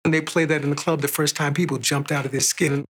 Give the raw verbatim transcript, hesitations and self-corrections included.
When they played that in the club the first time, people jumped out of their skin.